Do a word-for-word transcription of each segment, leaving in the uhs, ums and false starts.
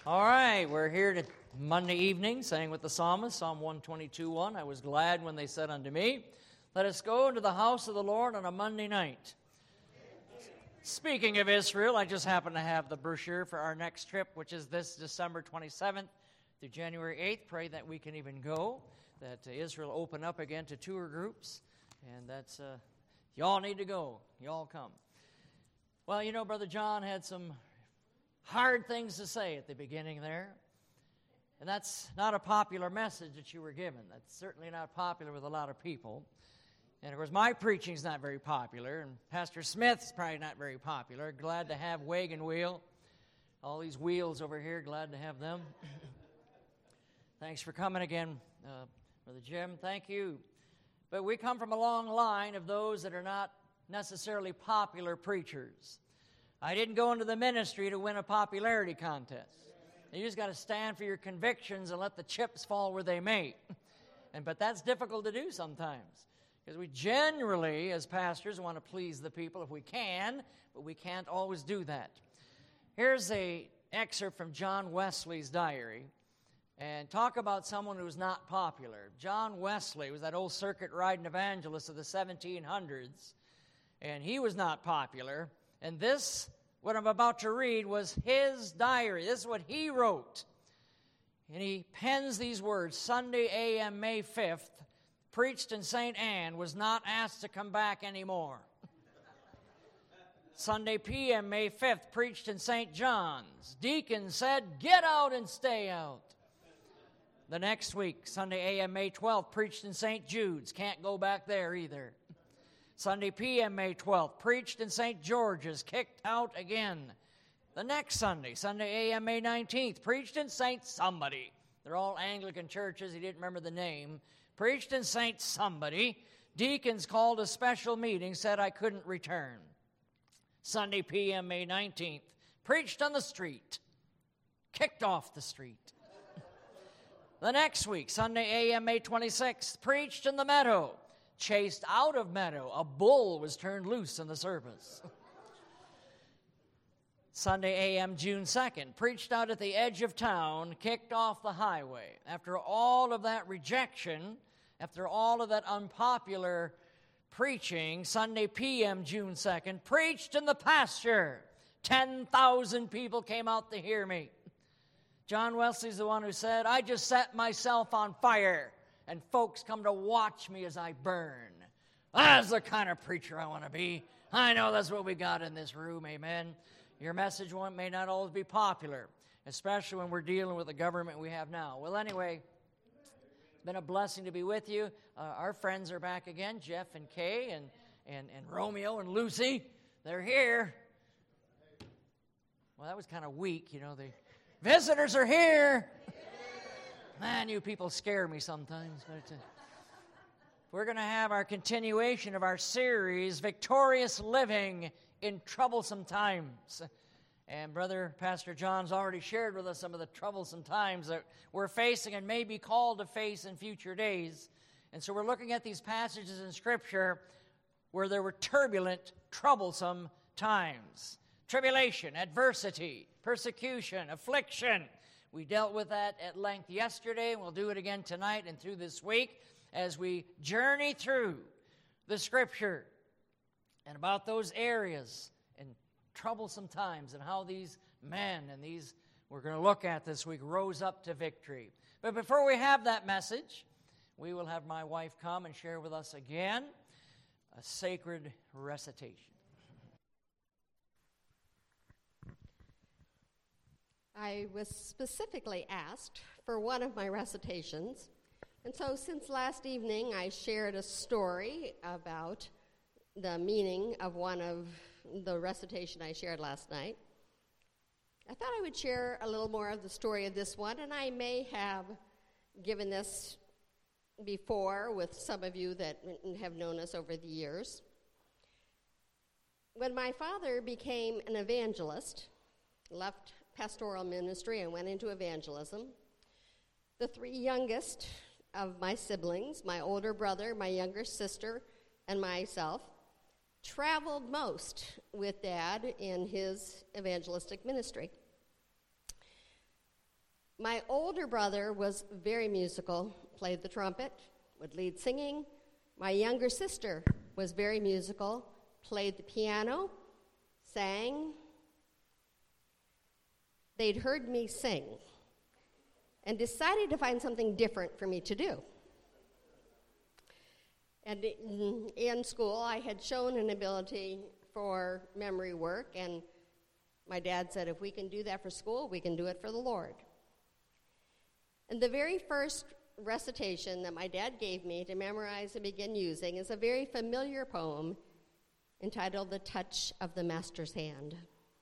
All right, we're here to Monday evening, saying with the psalmist, Psalm one twenty-two, one, I was glad when they said unto me, let us go into the house of the Lord on a Monday night. Speaking of Israel, I just happen to have the brochure for our next trip, which is this December twenty-seventh through January eighth. Pray that we can even go, that uh, Israel open up again to tour groups, and that's, uh, y'all need to go. Y'all come. Well, you know, Brother John had some hard things to say at the beginning there. And that's not a popular message that you were given. That's certainly not popular with a lot of people. And, of course, my preaching's not very popular, and Pastor Smith's probably not very popular. Glad to have Wagon Wheel. All these wheels over here, glad to have them. Thanks for coming again, uh, Brother Jim. Thank you. But we come from a long line of those that are not necessarily popular preachers. I didn't go into the ministry to win a popularity contest. You just got to stand for your convictions and let the chips fall where they may. And but that's difficult to do sometimes, because we generally, as pastors, want to please the people if we can, but we can't always do that. Here's an excerpt from John Wesley's diary, and talk about someone who's not popular. John Wesley was that old circuit-riding evangelist of the seventeen hundreds, and he was not popular. And this, what I'm about to read, was his diary. This is what he wrote. And he pens these words, Sunday A M, May fifth, preached in Saint Anne, was not asked to come back anymore. Sunday P M, May fifth, preached in Saint John's. Deacon said, get out and stay out. The next week, Sunday A M, May twelfth, preached in Saint Jude's. Can't go back there either. Sunday P M, May twelfth, preached in Saint George's, kicked out again. The next Sunday, Sunday A M, May nineteenth, preached in Saint Somebody. They're all Anglican churches. He didn't remember the name. Preached in Saint Somebody. Deacons called a special meeting, said I couldn't return. Sunday P M, May nineteenth, preached on the street. Kicked off the street. The next week, Sunday A M, May twenty-sixth, preached in the meadow. Chased out of meadow. A bull was turned loose in the service. Sunday A M, June second, preached out at the edge of town, kicked off the highway. After all of that rejection, after all of that unpopular preaching, Sunday P M, June second, preached in the pasture. ten thousand people came out to hear me. John Wesley's the one who said, I just set myself on fire, and folks come to watch me as I burn. That's the kind of preacher I want to be. I know that's what we got in this room, amen. Your message one may not always be popular, especially when we're dealing with the government we have now. Well, anyway, it's been a blessing to be with you. Uh, our friends are back again, Jeff and Kay and, and, and Romeo and Lucy. They're here. Well, that was kind of weak, you know. The visitors are here. Man, you people scare me sometimes. But uh, we're going to have our continuation of our series, Victorious Living in Troublesome Times. And Brother Pastor John's already shared with us some of the troublesome times that we're facing and may be called to face in future days. And so we're looking at these passages in Scripture where there were turbulent, troublesome times. Tribulation, adversity, persecution, affliction. We dealt with that at length yesterday, and we'll do it again tonight and through this week as we journey through the Scripture and about those areas and troublesome times and how these men and these we're going to look at this week rose up to victory. But before we have that message, we will have my wife come and share with us again a sacred recitation. I was specifically asked for one of my recitations, and so since last evening I shared a story about the meaning of one of the recitation I shared last night, I thought I would share a little more of the story of this one, and I may have given this before with some of you that have known us over the years. When my father became an evangelist, left pastoral ministry and went into evangelism, the three youngest of my siblings, my older brother, my younger sister, and myself, traveled most with Dad in his evangelistic ministry. My older brother was very musical, played the trumpet, would lead singing. My younger sister was very musical, played the piano, sang. They'd heard me sing and decided to find something different for me to do. And in, in school, I had shown an ability for memory work, and my dad said, if we can do that for school, we can do it for the Lord. And the very first recitation that my dad gave me to memorize and begin using is a very familiar poem entitled The Touch of the Master's Hand.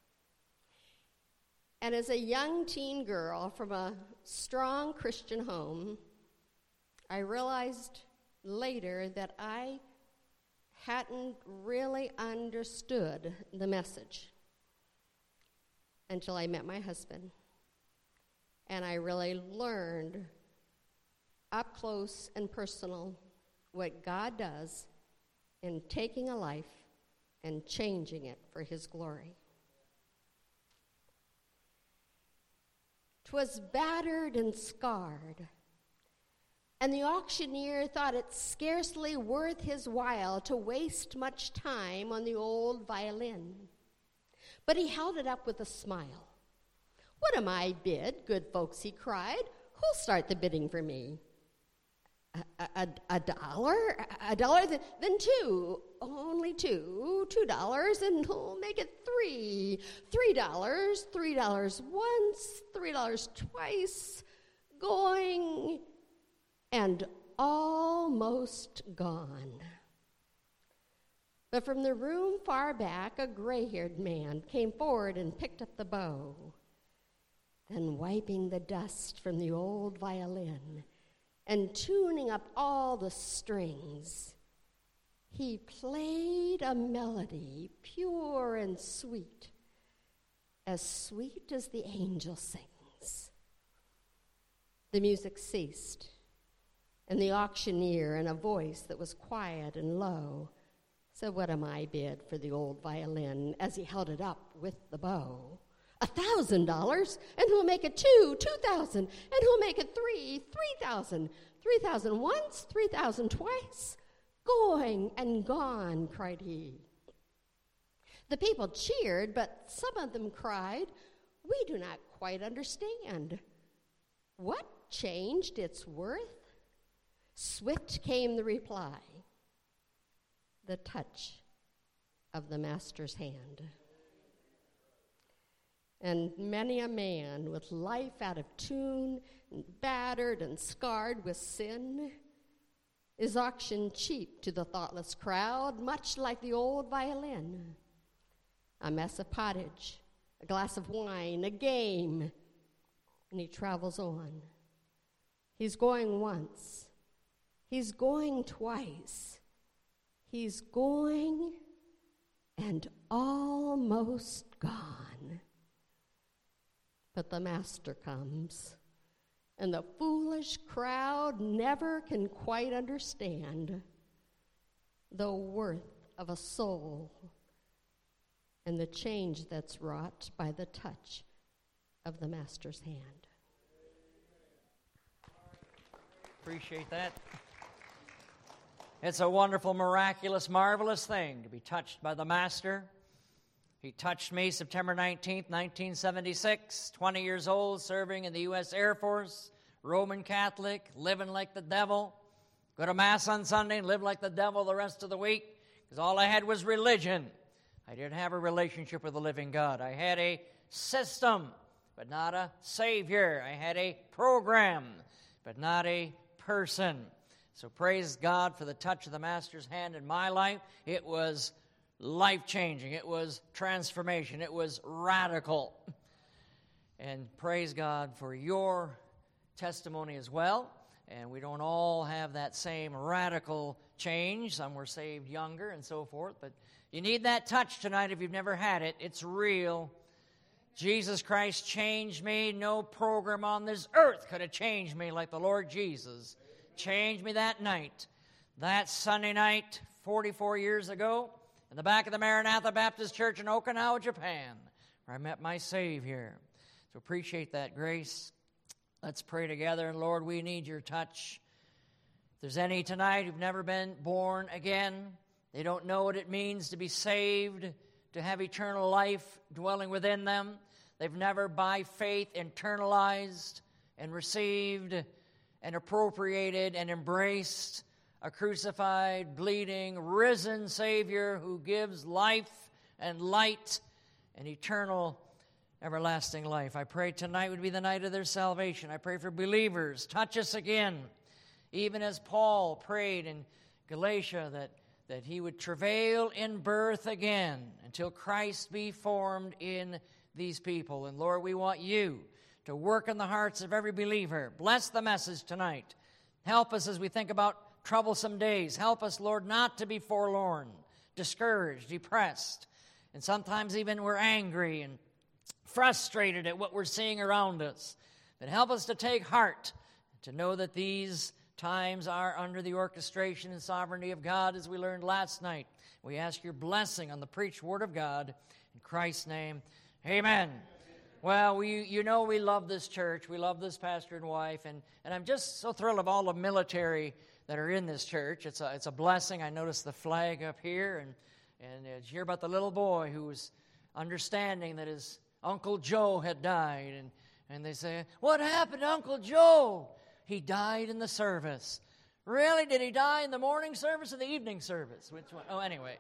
And as a young teen girl from a strong Christian home, I realized later that I hadn't really understood the message until I met my husband. And I really learned up close and personal what God does in taking a life and changing it for his glory. 'Twas battered and scarred, and the auctioneer thought it scarcely worth his while to waste much time on the old violin. But he held it up with a smile. "What am I bid, good folks?" he cried. "Who'll start the bidding for me?" A, a, a dollar? A dollar? Then, then two. Only two. Two dollars, and we'll make it three. Three dollars. Three dollars once. Three dollars twice. Going and almost gone. But from the room far back, a gray-haired man came forward and picked up the bow. Then, wiping the dust from the old violin and tuning up all the strings, he played a melody pure and sweet, as sweet as the angel sings. The music ceased, and the auctioneer, in a voice that was quiet and low, said, "What am I bid for the old violin?" as he held it up with the bow. A thousand dollars, and who'll make it two, two thousand, and who'll make it three, three thousand, three thousand once, three thousand twice. Going and gone, cried he. The people cheered, but some of them cried, "We do not quite understand. What changed its worth?" Swift came the reply, "The touch of the master's hand." And many a man with life out of tune, and battered and scarred with sin, is auctioned cheap to the thoughtless crowd, much like the old violin. A mess of pottage, a glass of wine, a game, and he travels on. He's going once. He's going twice. He's going and almost gone. But the master comes, and the foolish crowd never can quite understand the worth of a soul and the change that's wrought by the touch of the master's hand. Appreciate that. It's a wonderful, miraculous, marvelous thing to be touched by the master. He touched me September nineteenth, nineteen seventy-six, twenty years old, serving in the U S Air Force, Roman Catholic, living like the devil. Go to Mass on Sunday and live like the devil the rest of the week, because all I had was religion. I didn't have a relationship with the living God. I had a system, but not a Savior. I had a program, but not a person. So praise God for the touch of the Master's hand in my life. It was life-changing. It was transformation. It was radical. And praise God for your testimony as well. And we don't all have that same radical change. Some were saved younger and so forth. But you need that touch tonight if you've never had it. It's real. Jesus Christ changed me. No program on this earth could have changed me like the Lord Jesus changed me that night. That Sunday night, forty-four years ago, in the back of the Maranatha Baptist Church in Okinawa, Japan, where I met my Savior. So appreciate that grace. Let's pray together. And Lord, we need your touch. If there's any tonight who've never been born again, they don't know what it means to be saved, to have eternal life dwelling within them. They've never by faith internalized and received and appropriated and embraced a crucified, bleeding, risen Savior who gives life and light and eternal, everlasting life. I pray tonight would be the night of their salvation. I pray for believers. Touch us again, even as Paul prayed in Galatia that, that he would travail in birth again until Christ be formed in these people. And Lord, we want you to work in the hearts of every believer. Bless the message tonight. Help us as we think about troublesome days. Help us, Lord, not to be forlorn, discouraged, depressed, and sometimes even we're angry and frustrated at what we're seeing around us. But help us to take heart, to know that these times are under the orchestration and sovereignty of God, as we learned last night. We ask your blessing on the preached word of God. In Christ's name, amen. Well, we, you know we love this church. We love this pastor and wife. And, and I'm just so thrilled of all the military that are in this church. It's a, it's a blessing. I noticed the flag up here. And, and uh, did you hear about the little boy who was understanding that his Uncle Joe had died? And, and they say, what happened to Uncle Joe? He died in the service. Really? Did he die in the morning service or the evening service? Which one? Oh, anyway.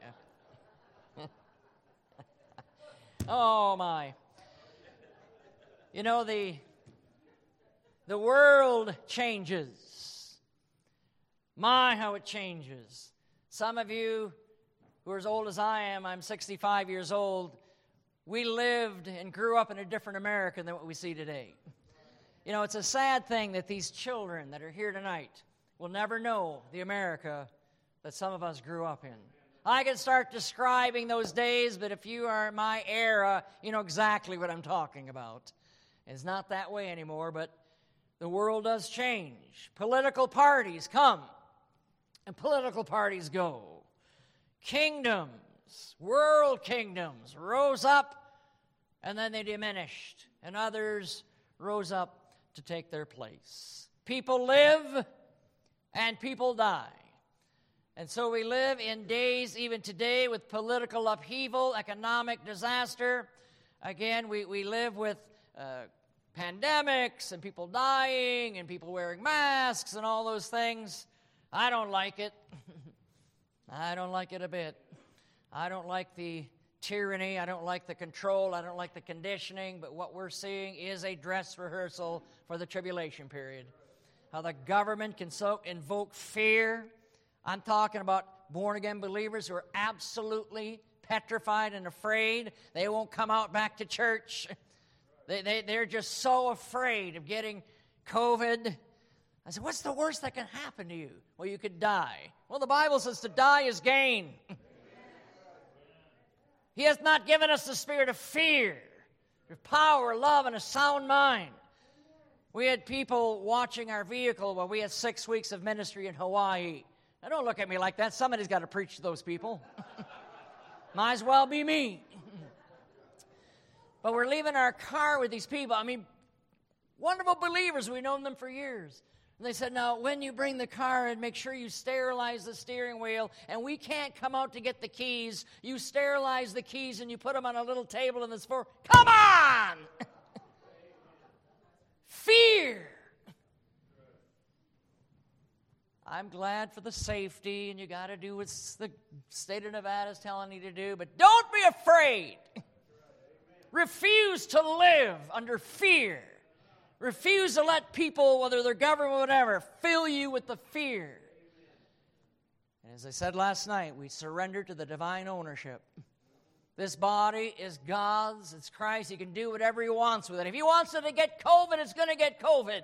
Oh, my. You know, the, the world changes. My, how it changes. Some of you who are as old as I am, I'm sixty-five years old, we lived and grew up in a different America than what we see today. You know, it's a sad thing that these children that are here tonight will never know the America that some of us grew up in. I could start describing those days, but if you are in my era, you know exactly what I'm talking about. It's not that way anymore, but the world does change. Political parties come, and political parties go. Kingdoms, world kingdoms, rose up, and then they diminished, and others rose up to take their place. People live, and people die. And so we live in days, even today, with political upheaval, economic disaster. Again, we, we live with uh, pandemics and people dying and people wearing masks and all those things. I don't like it. I don't like it a bit. I don't like the tyranny. I don't like the control. I don't like the conditioning. But what we're seeing is a dress rehearsal for the tribulation period. How the government can so invoke fear. I'm talking about born-again believers who are absolutely petrified and afraid. They won't come out back to church. They, they, they're just so afraid of getting COVID. I said, what's the worst that can happen to you? Well, you could die. Well, the Bible says to die is gain. He has not given us the spirit of fear, of power, love, and a sound mind. We had people watching our vehicle while we had six weeks of ministry in Hawaii. Now, don't look at me like that. Somebody's got to preach to those people. Might as well be me. But we're leaving our car with these people. I mean, wonderful believers. We've known them for years. And they said, now, when you bring the car in, make sure you sterilize the steering wheel. And we can't come out to get the keys. You sterilize the keys and you put them on a little table in this floor. Come on! Fear. I'm glad for the safety, and you got to do what the state of Nevada is telling you to do, but don't be afraid. Refuse to live under fear. Refuse to let people, whether they're government or whatever, fill you with the fear. And as I said last night, we surrender to the divine ownership. This body is God's, it's Christ. He can do whatever he wants with it. If he wants it to get COVID, it's going to get COVID.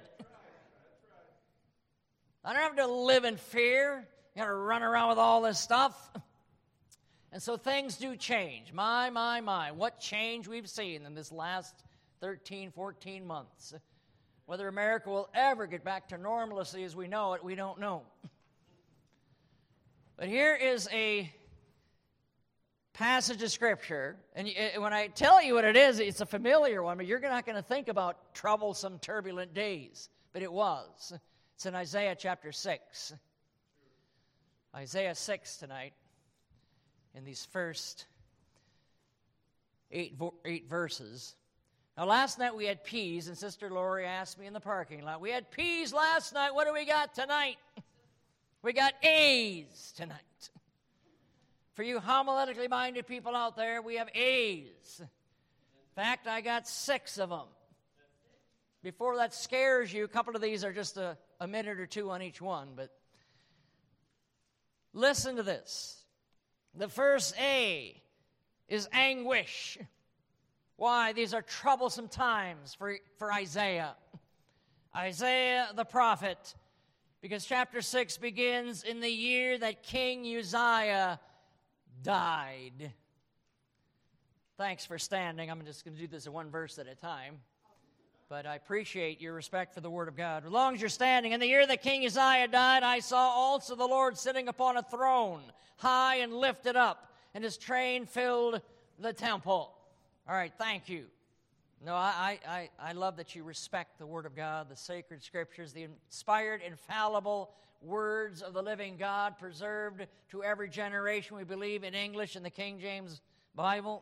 I don't have to live in fear. You got to run around with all this stuff. And so things do change. My, my, my. What change we've seen in this last thirteen, fourteen months. Whether America will ever get back to normalcy as we know it, we don't know. But here is a passage of Scripture, and when I tell you what it is, it's a familiar one, but you're not going to think about troublesome, turbulent days. But it was. It's in Isaiah chapter six. Isaiah six tonight, in these first eight, eight verses. Now, last night we had peas, and Sister Lori asked me in the parking lot, we had peas last night, what do we got tonight? We got A's tonight. For you homiletically minded people out there, we have A's. In fact, I got six of them. Before that scares you, a couple of these are just a, a minute or two on each one, but listen to this. The first A is anguish. Why? These are troublesome times for, for Isaiah. Isaiah the prophet, because chapter six begins in the year that King Uzziah died. Thanks for standing. I'm just going to do this in one verse at a time. But I appreciate your respect for the Word of God. As long as you're standing, in the year that King Uzziah died, I saw also the Lord sitting upon a throne, high and lifted up, and his train filled the temple. All right, thank you. No, I, I, I love that you respect the Word of God, the sacred Scriptures, the inspired, infallible words of the living God, preserved to every generation. We believe in English in the King James Bible.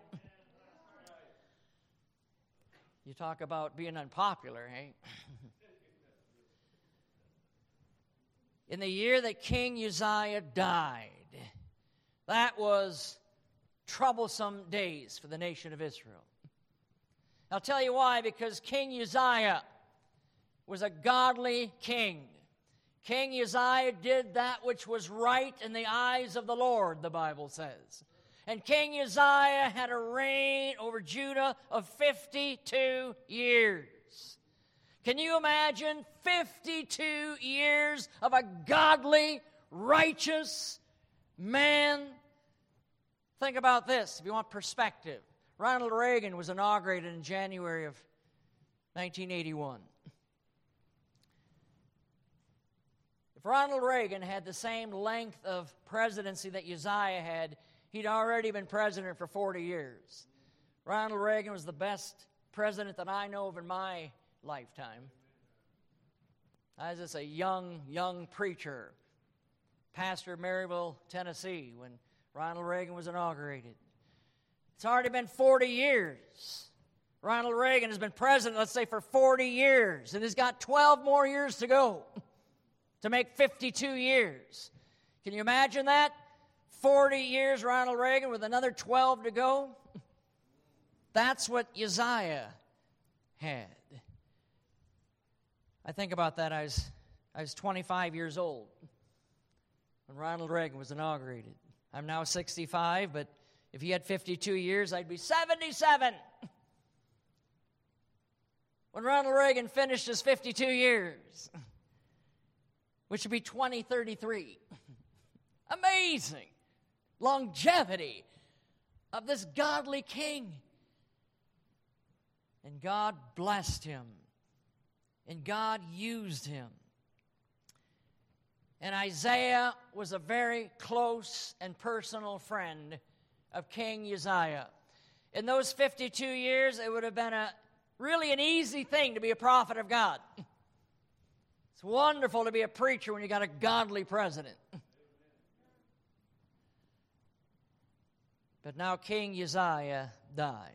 You talk about being unpopular, hey? In the year that King Uzziah died, that was troublesome days for the nation of Israel. I'll tell you why, because King Uzziah was a godly king. King Uzziah did that which was right in the eyes of the Lord, the Bible says. And King Uzziah had a reign over Judah of fifty-two years. Can you imagine fifty-two years of a godly, righteous man? Think about this, if you want perspective. Ronald Reagan was inaugurated in January of nineteen eighty-one. If Ronald Reagan had the same length of presidency that Uzziah had, he'd already been president for forty years. Ronald Reagan was the best president that I know of in my lifetime. I was just a young, young preacher, pastor of Maryville, Tennessee, when Ronald Reagan was inaugurated. It's already been forty years. Ronald Reagan has been president, let's say, for forty years, and he's got twelve more years to go to make fifty-two years. Can you imagine that? forty years, Ronald Reagan, with another twelve to go. That's what Uzziah had. I think about that. I was, I was twenty-five years old when Ronald Reagan was inaugurated. I'm now sixty-five, but if he had fifty-two years, I'd be seventy-seven. When Ronald Reagan finished his fifty-two years, which would be twenty thirty-three. Amazing longevity of this godly king. And God blessed him. And God used him. And Isaiah was a very close and personal friend of King Uzziah. In those fifty-two years, it would have been a really an easy thing to be a prophet of God. It's wonderful to be a preacher when you got a godly president. But now King Uzziah dies.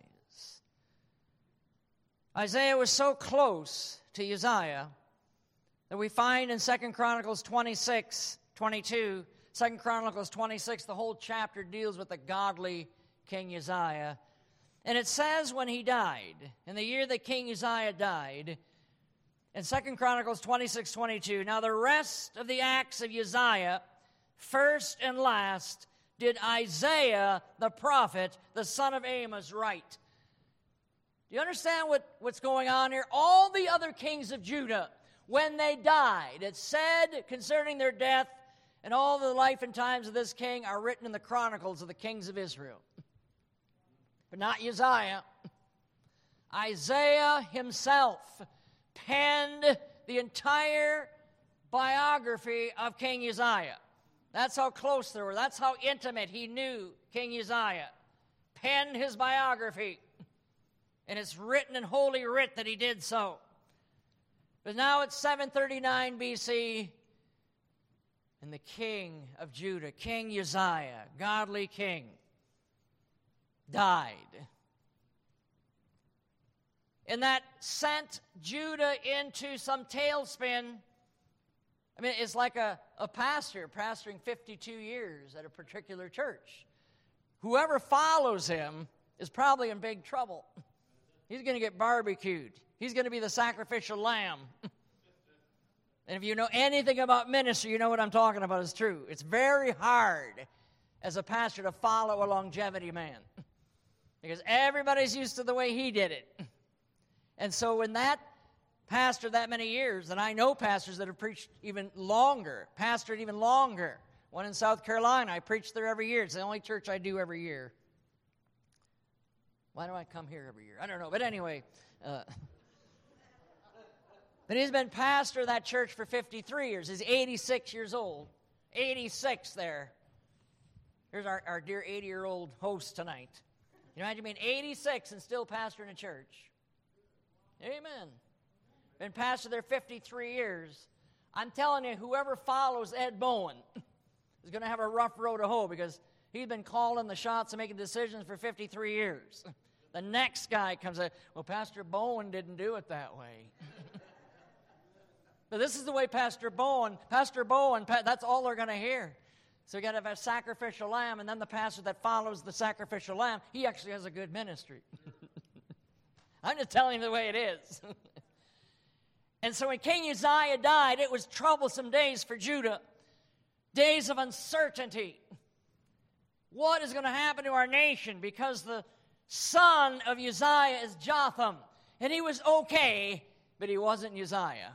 Isaiah was so close to Uzziah that we find in Second Chronicles twenty-six, twenty-two, Second Chronicles twenty-six, the whole chapter deals with the godly King Uzziah. And it says when he died, in the year that King Uzziah died, in Second Chronicles twenty-six, twenty-two, now the rest of the acts of Uzziah, first and last, did Isaiah the prophet, the son of Amos, write. Do you understand what, what's going on here? All the other kings of Judah, when they died, it said concerning their death, and all the life and times of this king are written in the chronicles of the kings of Israel. But not Uzziah. Isaiah himself penned the entire biography of King Uzziah. That's how close they were. That's how intimate he knew King Uzziah. penned his biography. And it's written in Holy Writ that he did so. But now it's seven thirty-nine B C, and the king of Judah, King Uzziah, godly king, died. And that sent Judah into some tailspin. I mean, it's like a, a pastor pastoring fifty-two years at a particular church. Whoever follows him is probably in big trouble. He's going to get barbecued. He's going to be the sacrificial lamb. And if you know anything about ministry, you know what I'm talking about is true. It's very hard as a pastor to follow a longevity man because everybody's used to the way he did it. And so when that pastor that many years, and I know pastors that have preached even longer, pastored even longer. One in South Carolina, I preach there every year. It's the only church I do every year. Why do I come here every year? I don't know. But anyway, uh, but he's been pastor of that church for fifty-three years. He's eighty-six years old. eighty-six there. Here's our, our dear eighty-year-old host tonight. You imagine being eighty-six and still pastoring a church. Amen. Been pastor there fifty-three years. I'm telling you, whoever follows Ed Bowen is going to have a rough road to hoe because he's been calling the shots and making decisions for fifty-three years. The next guy comes out, well, Pastor Bowen didn't do it that way. But this is the way Pastor Bowen, Pastor Bowen, that's all they're going to hear. So you got to have a sacrificial lamb, and then the pastor that follows the sacrificial lamb, he actually has a good ministry. I'm just telling you the way it is. And so when King Uzziah died, it was troublesome days for Judah, days of uncertainty. What is going to happen to our nation? Because the son of Uzziah is Jotham, and he was okay, but he wasn't Uzziah.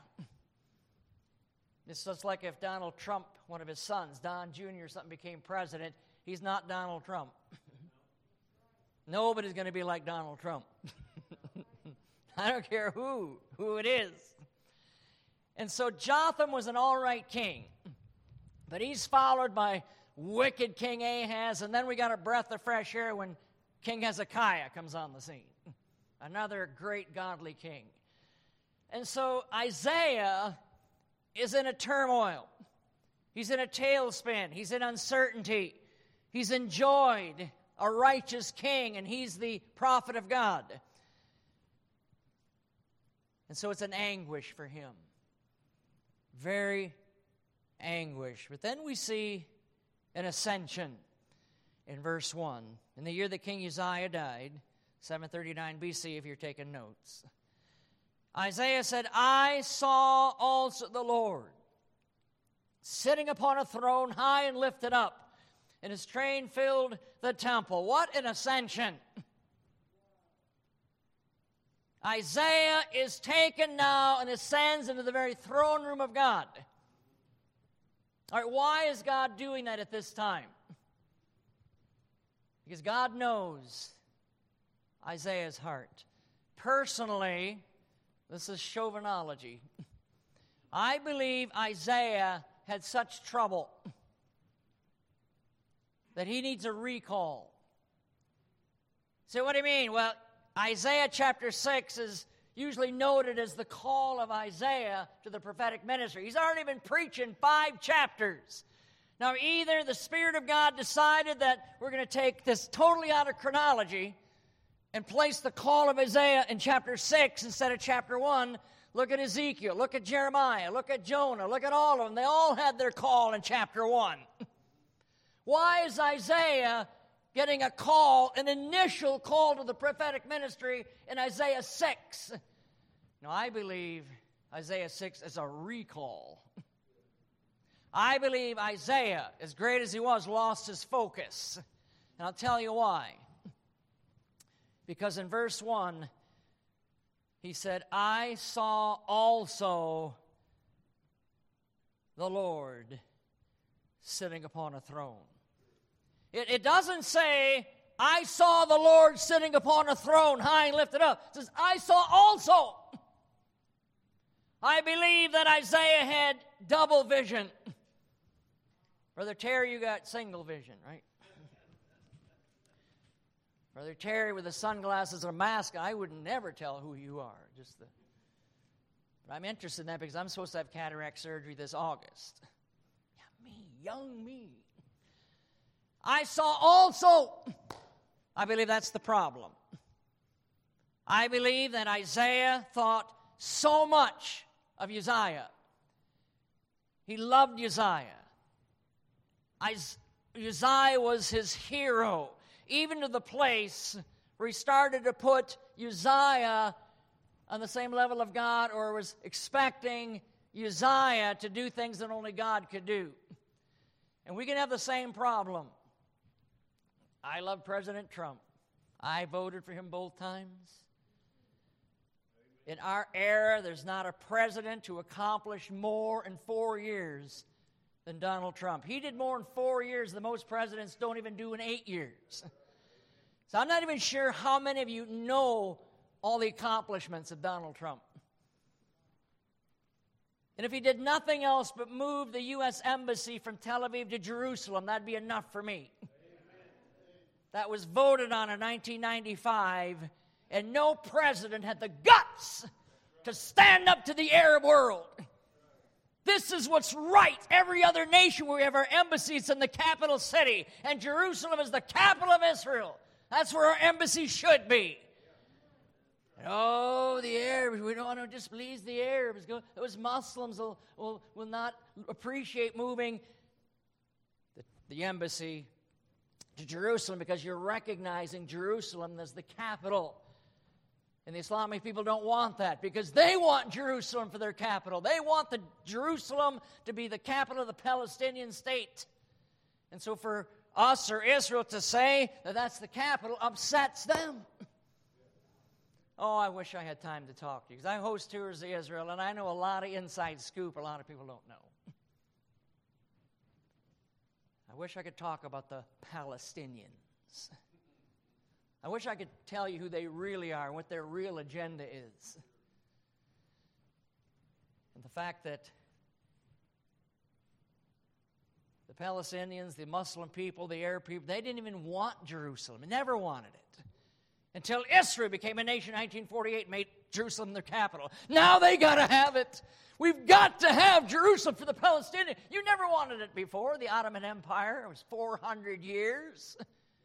It's just like if Donald Trump, one of his sons, Don Junior or something, became president, he's not Donald Trump. Nobody's going to be like Donald Trump. I don't care who, who it is. And so Jotham was an all right king, but he's followed by wicked King Ahaz, and then we got a breath of fresh air when King Hezekiah comes on the scene, another great godly king. And so Isaiah is in a turmoil. He's in a tailspin. He's in uncertainty. He's enjoyed a righteous king, and he's the prophet of God. And so it's an anguish for him. Very anguish. But then we see an ascension in verse one. In the year that King Uzziah died, seven thirty-nine B C, if you're taking notes, Isaiah said, I saw also the Lord sitting upon a throne high and lifted up, and his train filled the temple. What an ascension. Isaiah is taken now and ascends into the very throne room of God. All right, why is God doing that at this time? Because God knows Isaiah's heart. Personally, this is chauvinology. I believe Isaiah had such trouble that he needs a recall. So what do you mean? Well, Isaiah chapter six is usually noted as the call of Isaiah to the prophetic ministry. He's already been preaching five chapters. Now, either the Spirit of God decided that we're going to take this totally out of chronology and place the call of Isaiah in chapter six instead of chapter one. Look at Ezekiel, look at Jeremiah, look at Jonah, look at all of them. They all had their call in chapter one. Why is Isaiah getting a call, an initial call to the prophetic ministry in Isaiah six? Now, I believe Isaiah six is a recall. I believe Isaiah, as great as he was, lost his focus. And I'll tell you why. Because in verse one, he said, I saw also the Lord sitting upon a throne. It, it doesn't say, I saw the Lord sitting upon a throne high and lifted up. It says, I saw also. I believe that Isaiah had double vision. Brother Terry, you got single vision, right? Brother Terry with the sunglasses and a mask, I would never tell who you are. Just the, but I'm interested in that because I'm supposed to have cataract surgery this August. Yeah, me, young me. I saw also, I believe that's the problem. I believe that Isaiah thought so much of Uzziah. He loved Uzziah. Uzziah was his hero, even to the place where he started to put Uzziah on the same level of God, or was expecting Uzziah to do things that only God could do. And we can have the same problem. I love President Trump. I voted for him both times. In our era, there's not a president who accomplished more in four years than Donald Trump. He did more in four years than most presidents don't even do in eight years. So I'm not even sure how many of you know all the accomplishments of Donald Trump. And if he did nothing else but move the U S Embassy from Tel Aviv to Jerusalem, that'd be enough for me. That was voted on in nineteen ninety-five, and no president had the guts to stand up to the Arab world. This is what's right. Every other nation where we have our embassies in the capital city, and Jerusalem is the capital of Israel. That's where our embassy should be. And oh, the Arabs, we don't want to displease the Arabs. Those Muslims will, will, will not appreciate moving the, the embassy to Jerusalem because you're recognizing Jerusalem as the capital. And the Islamic people don't want that because they want Jerusalem for their capital. They want the Jerusalem to be the capital of the Palestinian state. And so for us or Israel to say that that's the capital upsets them. Oh, I wish I had time to talk to you because I host tours of Israel and I know a lot of inside scoop a lot of people don't know. I wish I could talk about the Palestinians. I wish I could tell you who they really are and what their real agenda is. And the fact that the Palestinians, the Muslim people, the Arab people, they didn't even want Jerusalem. They never wanted it. Until Israel became a nation in nineteen forty-eight and made Jerusalem their capital. Now they got to have it. We've got to have Jerusalem for the Palestinians. You never wanted it before. The Ottoman Empire, it was four hundred years.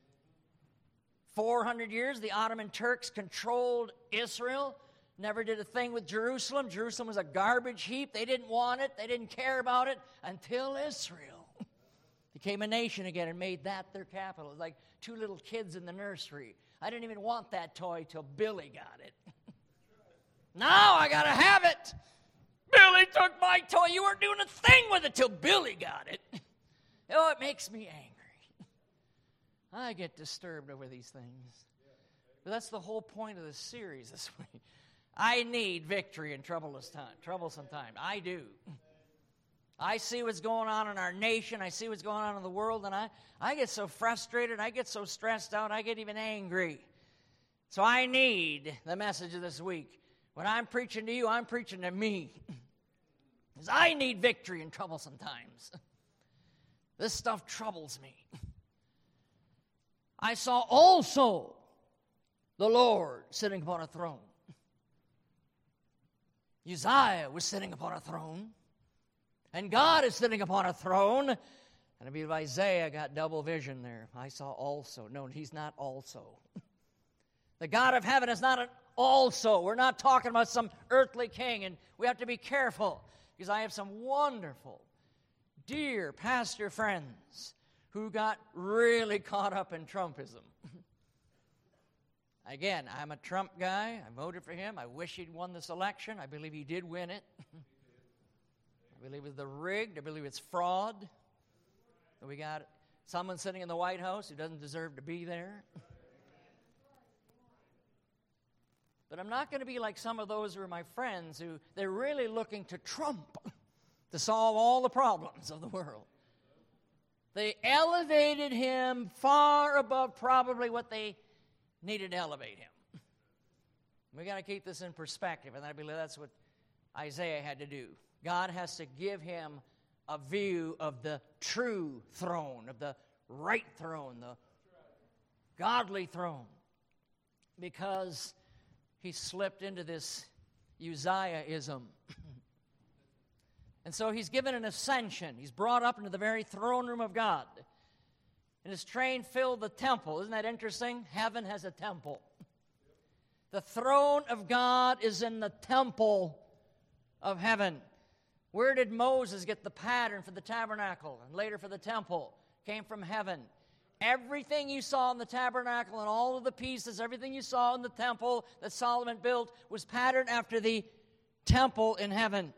four hundred years, the Ottoman Turks controlled Israel, never did a thing with Jerusalem. Jerusalem was a garbage heap. They didn't want it. They didn't care about it until Israel became a nation again and made that their capital. It was like two little kids in the nursery. I didn't even want that toy till Billy got it. Now I got to have it. Billy took my toy. You weren't doing a thing with it till Billy got it. Oh, it makes me angry. I get disturbed over these things. But that's the whole point of this series this week. I need victory in troublous time, troublesome time. I do. I see what's going on in our nation. I see what's going on in the world, and I, I get so frustrated. I get so stressed out. I get even angry. So I need the message of this week. When I'm preaching to you, I'm preaching to me. Because I need victory in troublesome times. This stuff troubles me. I saw also the Lord sitting upon a throne. Uzziah was sitting upon a throne. And God is sitting upon a throne. And I believe Isaiah got double vision there. I saw also. No, he's not also. The God of heaven is not an also. We're not talking about some earthly king. And we have to be careful. Because I have some wonderful, dear pastor friends who got really caught up in Trumpism. Again, I'm a Trump guy. I voted for him. I wish he'd won this election. I believe he did win it. I believe it's the rigged. I believe it's fraud. We got someone sitting in the White House who doesn't deserve to be there. But I'm not going to be like some of those who are my friends who they're really looking to Trump to solve all the problems of the world. They elevated him far above probably what they needed to elevate him. We got to keep this in perspective, and I believe that's what Isaiah had to do. God has to give him a view of the true throne, of the right throne, the godly throne. because he slipped into this Uzziahism. And so he's given an ascension. He's brought up into the very throne room of God. And his train filled the temple. Isn't that interesting? Heaven has a temple. The throne of God is in the temple of heaven. Where did Moses get the pattern for the tabernacle and later for the temple? Came from heaven. Everything you saw in the tabernacle and all of the pieces, everything you saw in the temple that Solomon built was patterned after the temple in heaven.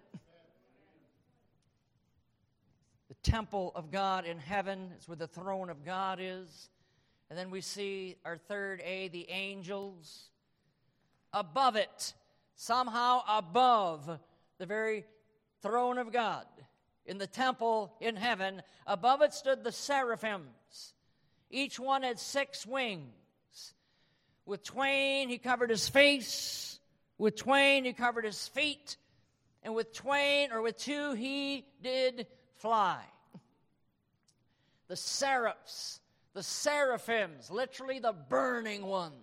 The temple of God in heaven is where the throne of God is. And then we see our third A, the angels. Above it, somehow above the very throne of God, in the temple in heaven, above it stood the seraphims. Each one had six wings. With twain he covered his face, with twain he covered his feet, and with twain, or with two, he did fly. The seraphs, the seraphims, literally the burning ones.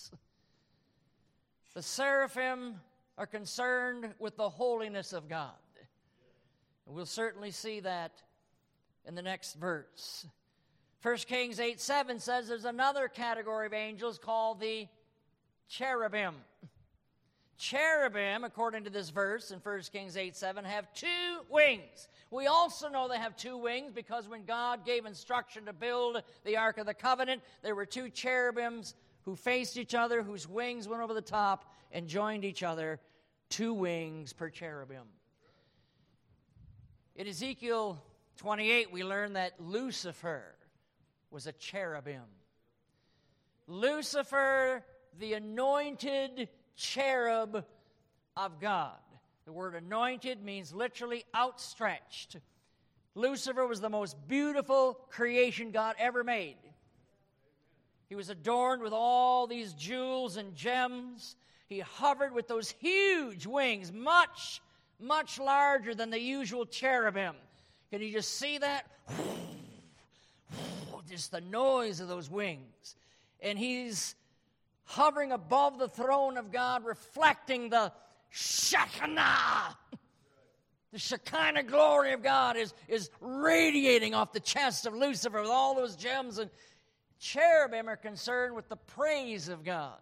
The seraphim are concerned with the holiness of God. And we'll certainly see that in the next verse. First Kings eight seven says there's another category of angels called the cherubim. Cherubim, according to this verse in First Kings eight seven, have two wings. We also know they have two wings because when God gave instruction to build the Ark of the Covenant, there were two cherubims who faced each other, whose wings went over the top and joined each other, two wings per cherubim. In Ezekiel twenty-eight, we learn that Lucifer was a cherubim. Lucifer, the anointed cherub of God. The word anointed means literally outstretched. Lucifer was the most beautiful creation God ever made. He was adorned with all these jewels and gems. He hovered with those huge wings, much, much larger than the usual cherubim. Can you just see that? Just the noise of those wings. And he's hovering above the throne of God, reflecting the Shekinah. The Shekinah glory of God is, is radiating off the chest of Lucifer with all those gems. And cherubim are concerned with the praise of God.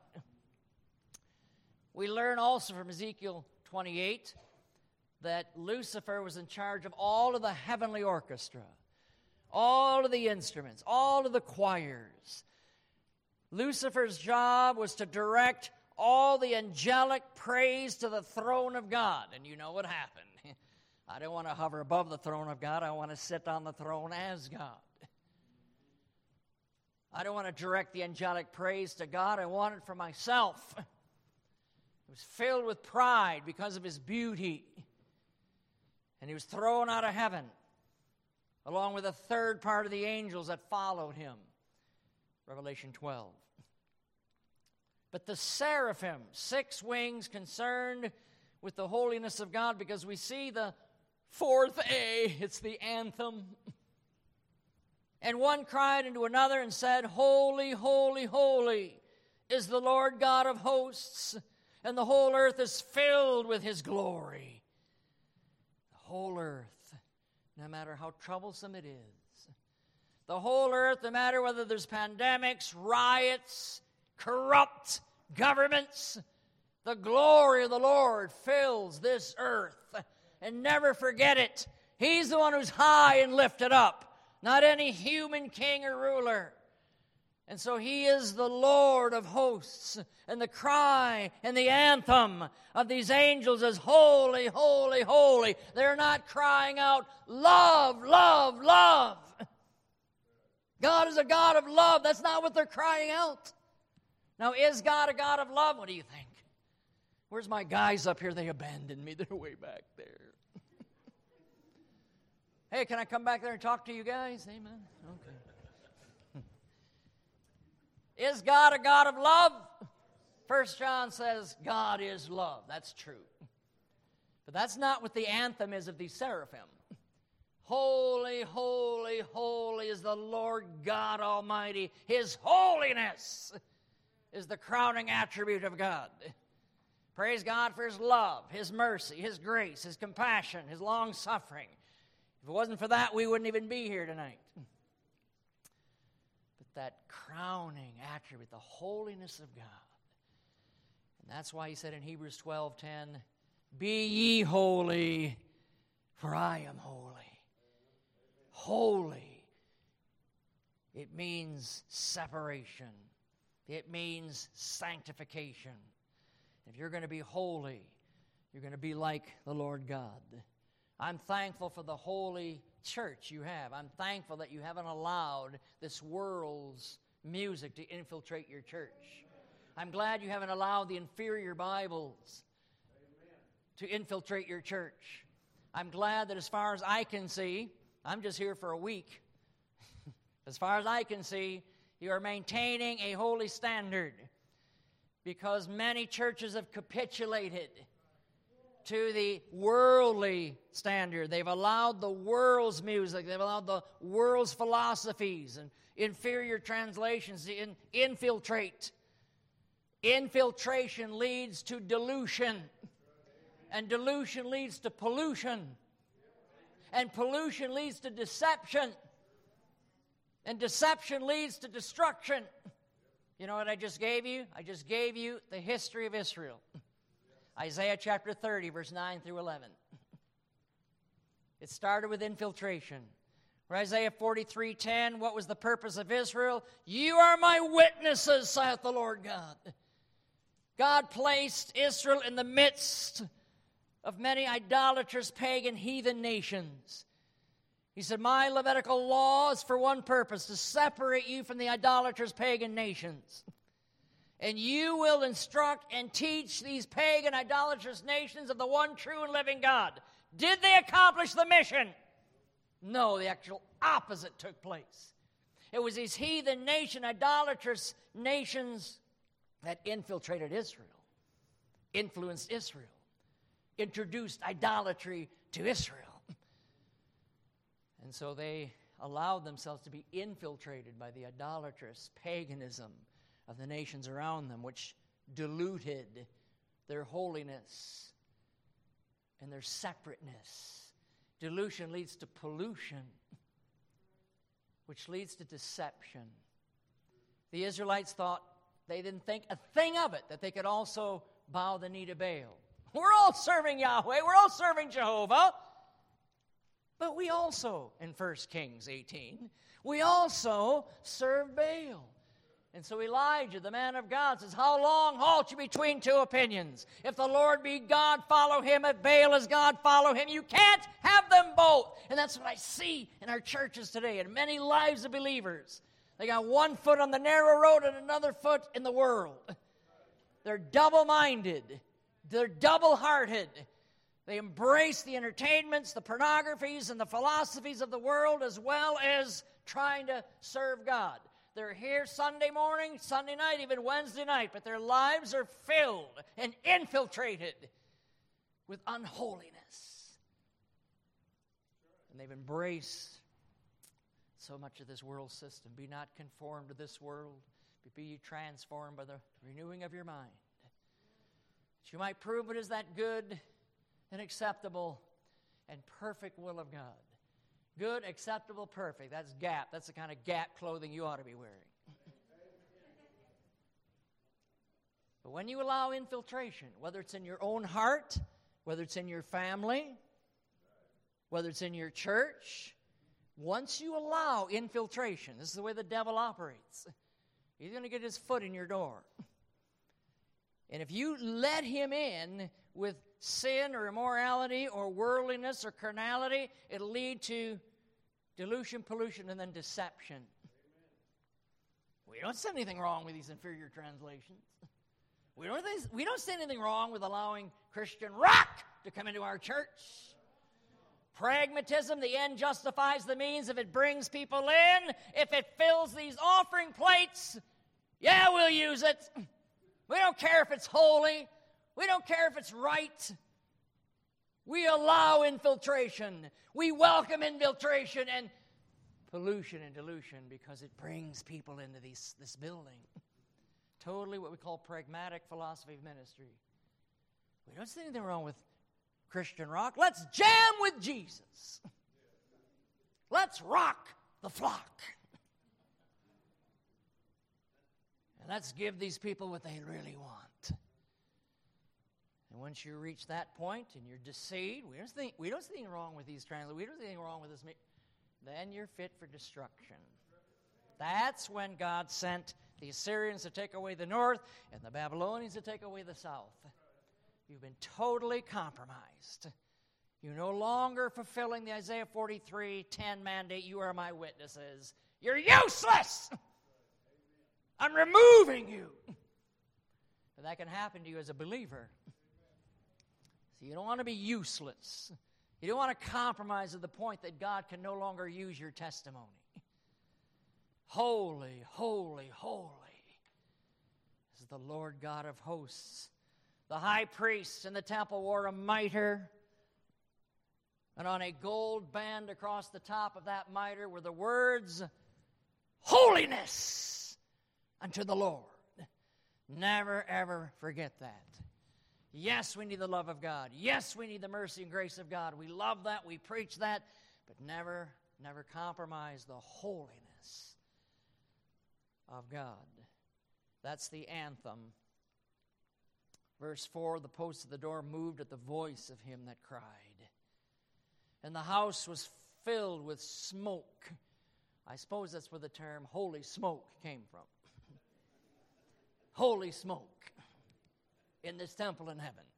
We learn also from Ezekiel twenty-eight that Lucifer was in charge of all of the heavenly orchestra, all of the instruments, all of the choirs. Lucifer's job was to direct all the angelic praise to the throne of God. And you know what happened. I don't want to hover above the throne of God. I want to sit on the throne as God. I don't want to direct the angelic praise to God. I want it for myself. He was filled with pride because of his beauty. And he was thrown out of heaven, along with a third part of the angels that followed him. Revelation twelve. But the seraphim, six wings concerned with the holiness of God, because we see the fourth A, it's the anthem. And one cried unto another and said, Holy, holy, holy is the Lord God of hosts, and the whole earth is filled with his glory. The whole earth, no matter how troublesome it is. The whole earth, no matter whether there's pandemics, riots, corrupt governments, the glory of the Lord fills this earth. And never forget it. He's the one who's high and lifted up, not any human king or ruler. And so he is the Lord of hosts. And the cry and the anthem of these angels is holy, holy, holy. They're not crying out, love, love, love. God is a God of love. That's not what they're crying out. Now, is God a God of love? What do you think? Where's my guys up here? They abandoned me. They're way back there. Hey, can I come back there and talk to you guys? Amen. Okay. Is God a God of love? First John says God is love. That's true. But that's not what the anthem is of the seraphim. Holy, holy, holy is the Lord God Almighty. His holiness is the crowning attribute of God. Praise God for His love, His mercy, His grace, His compassion, His long-suffering. If it wasn't for that, we wouldn't even be here tonight. But that crowning attribute, the holiness of God. And that's why He said in Hebrews twelve ten, be ye holy, for I am holy. Holy. It means separation. It means sanctification. If you're going to be holy, you're going to be like the Lord God. I'm thankful for the holy church you have. I'm thankful that you haven't allowed this world's music to infiltrate your church. I'm glad you haven't allowed the inferior Bibles to infiltrate your church. I'm glad that as far as I can see, I'm just here for a week. As far as I can see, you are maintaining a holy standard, because many churches have capitulated to the worldly standard. They've allowed the world's music, they've allowed the world's philosophies and inferior translations to in, infiltrate. Infiltration leads to dilution, and dilution leads to pollution, and pollution leads to deception, and deception leads to destruction. You know what I just gave you? I just gave you the history of Israel. Isaiah chapter thirty, verse nine through eleven. It started with infiltration. For Isaiah forty-three ten, what was the purpose of Israel? You are my witnesses, saith the Lord God. God placed Israel in the midst of many idolatrous, pagan, heathen nations. He said, my Levitical law is for one purpose, to separate you from the idolatrous, pagan nations. And you will instruct and teach these pagan, idolatrous nations of the one true and living God. Did they accomplish the mission? No, the actual opposite took place. It was these heathen nation, idolatrous nations that infiltrated Israel, influenced Israel, introduced idolatry to Israel. And so they allowed themselves to be infiltrated by the idolatrous paganism of the nations around them, which diluted their holiness and their separateness. Dilution leads to pollution, which leads to deception. The Israelites thought, they didn't think a thing of it, that they could also bow the knee to Baal. We're all serving Yahweh, we're all serving Jehovah. But we also, in First Kings eighteen, we also serve Baal. And so Elijah, the man of God, says, how long halt you between two opinions? If the Lord be God, follow him. If Baal is God, follow him. You can't have them both. And that's what I see in our churches today, in many lives of believers. They got one foot on the narrow road and another foot in the world. They're double-minded. They're double-hearted. They embrace the entertainments, the pornographies, and the philosophies of the world, as well as trying to serve God. They're here Sunday morning, Sunday night, even Wednesday night, but their lives are filled and infiltrated with unholiness. And they've embraced so much of this world system. Be not conformed to this world, but be ye transformed by the renewing of your mind, that you might prove what is that good and acceptable and perfect will of God. Good, acceptable, perfect. That's Gap. That's the kind of Gap clothing you ought to be wearing. But when you allow infiltration, whether it's in your own heart, whether it's in your family, whether it's in your church, once you allow infiltration, this is the way the devil operates. He's going to get his foot in your door. And if you let him in with sin or immorality or worldliness or carnality, it'll lead to dilution, pollution, and then deception. We don't see anything wrong with these inferior translations. We don't, we don't see anything wrong with allowing Christian rock to come into our church. Pragmatism, the end justifies the means. If it brings people in, if it fills these offering plates, yeah, we'll use it. We don't care if it's holy. We don't care if it's right. We allow infiltration. We welcome infiltration and pollution and dilution because it brings people into these, this building totally what we call pragmatic philosophy of ministry. We don't see anything wrong with Christian rock. Let's jam with Jesus. Let's rock the flock. And let's give these people what they really want. And once you reach that point and you're deceived, we don't think we don't see anything wrong with these translations. We don't see anything wrong with this. Then you're fit for destruction. That's when God sent the Assyrians to take away the north and the Babylonians to take away the south. You've been totally compromised. You're no longer fulfilling the Isaiah forty-three ten mandate. You are my witnesses. You're useless. I'm removing you. And that can happen to you as a believer. So you don't want to be useless. You don't want to compromise to the point that God can no longer use your testimony. Holy, holy, holy is the Lord God of hosts. The high priest in the temple wore a mitre, and on a gold band across the top of that mitre were the words, holiness unto the Lord. Never, ever forget that. Yes, we need the love of God. Yes, we need the mercy and grace of God. We love that. We preach that. But never, never compromise the holiness of God. That's the anthem. Verse four, the posts of the door moved at the voice of him that cried. And the house was filled with smoke. I suppose that's where the term holy smoke came from. Holy smoke in this temple in heaven.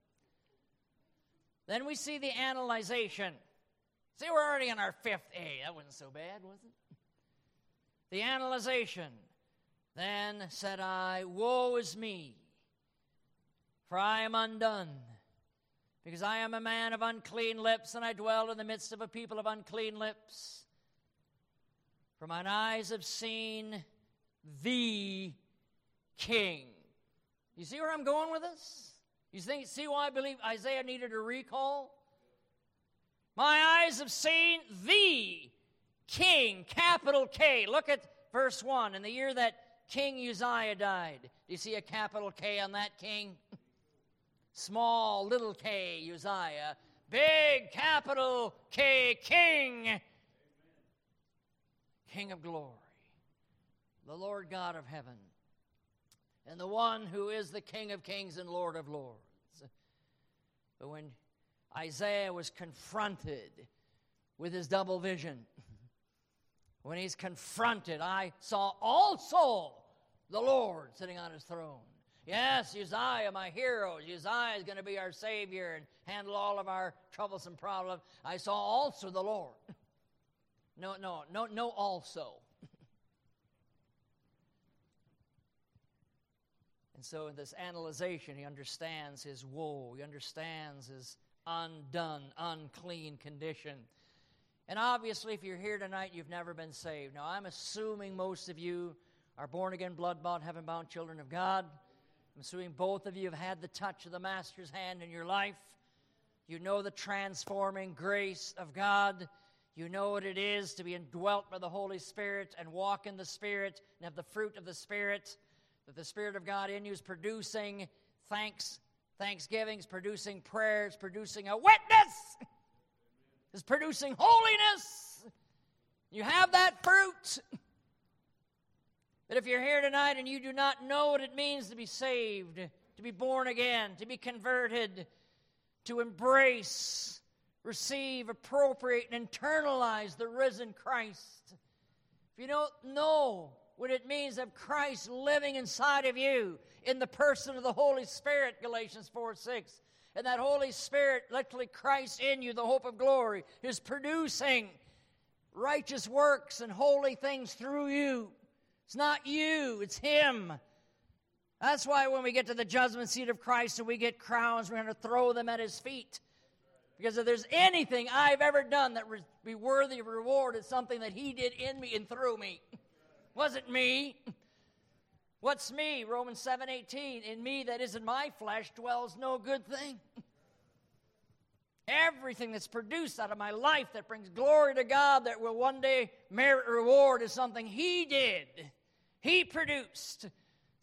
Then we see the analyzation. See, we're already in our fifth A. That wasn't so bad, was it? The analyzation. Then said I, woe is me, for I am undone, because I am a man of unclean lips, and I dwell in the midst of a people of unclean lips. For mine eyes have seen the King. You see where I'm going with this? You think, see why I believe Isaiah needed a recall? My eyes have seen the King, capital K. Look at verse one. In the year that King Uzziah died. Do you see a capital K on that king? Small, little k, Uzziah. Big, capital K, King. King of glory. The Lord God of heaven. And the one who is the King of kings and Lord of lords. But when Isaiah was confronted with his double vision, when he's confronted, I saw also the Lord sitting on his throne. Yes, Uzziah, my hero. Uzziah is going to be our Savior and handle all of our troublesome problems. I saw also the Lord. No, no, no, no also. And so in this analyzation, he understands his woe. He understands his undone, unclean condition. And obviously, if you're here tonight, you've never been saved. Now, I'm assuming most of you are born-again, blood-bought, heaven-bound children of God. I'm assuming both of you have had the touch of the Master's hand in your life. You know the transforming grace of God. You know what it is to be indwelt by the Holy Spirit and walk in the Spirit and have the fruit of the Spirit, that the Spirit of God in you is producing thanks, thanksgivings, producing prayers, producing a witness, is producing holiness. You have that fruit. But if you're here tonight and you do not know what it means to be saved, to be born again, to be converted, to embrace, receive, appropriate, and internalize the risen Christ, if you don't know what it means to have Christ living inside of you in the person of the Holy Spirit, Galatians four six, and that Holy Spirit, literally Christ in you, the hope of glory, is producing righteous works and holy things through you. It's not you, it's Him. That's why when we get to the judgment seat of Christ and we get crowns, we're going to throw them at His feet. Because if there's anything I've ever done that would be worthy of reward, it's something that He did in me and through me. Wasn't me. What's me? Romans seven eighteen. In me that is in my flesh dwells no good thing. Everything that's produced out of my life that brings glory to God, that will one day merit reward, is something He did. He produced.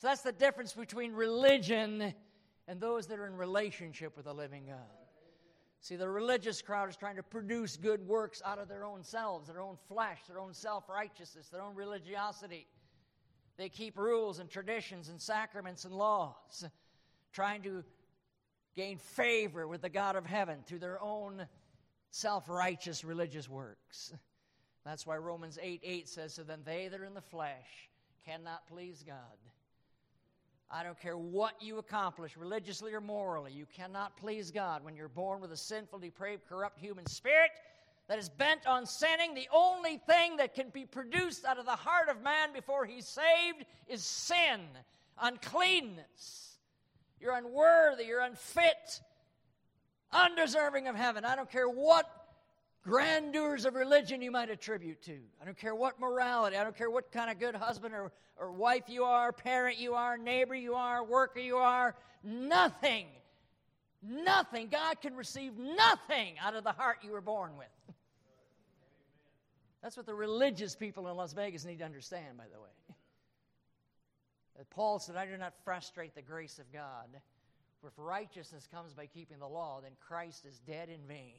So that's the difference between religion and those that are in relationship with the living God. See, the religious crowd is trying to produce good works out of their own selves, their own flesh, their own self-righteousness, their own religiosity. They keep rules and traditions and sacraments and laws, trying to gain favor with the God of heaven through their own self-righteous religious works. That's why Romans eight eight says, so then they that are in the flesh cannot please God. I don't care what you accomplish, religiously or morally, you cannot please God when you're born with a sinful, depraved, corrupt human spirit that is bent on sinning. The only thing that can be produced out of the heart of man before he's saved is sin, uncleanness. You're unworthy, you're unfit, undeserving of heaven. I don't care what grandeurs of religion you might attribute to. I don't care what morality, I don't care what kind of good husband or, or wife you are, parent you are, neighbor you are, worker you are. Nothing, nothing. God can receive nothing out of the heart you were born with. That's what the religious people in Las Vegas need to understand, by the way. That Paul said, I do not frustrate the grace of God. For if righteousness comes by keeping the law, then Christ is dead in vain.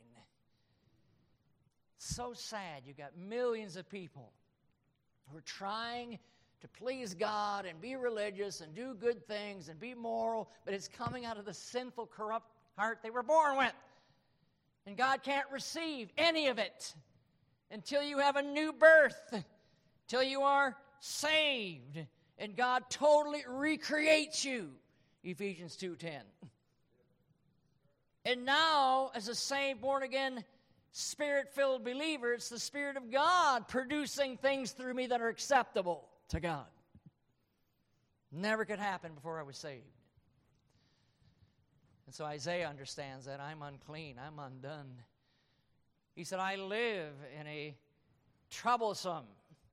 So sad. You got millions of people who are trying to please God and be religious and do good things and be moral, but it's coming out of the sinful, corrupt heart they were born with. And God can't receive any of it until you have a new birth, till you are saved, and God totally recreates you, Ephesians two ten. And now, as a saved, born-again, Spirit-filled believer, it's the Spirit of God producing things through me that are acceptable to God. Never could happen before I was saved. And so Isaiah understands that I'm unclean, I'm undone. He said, I live in a troublesome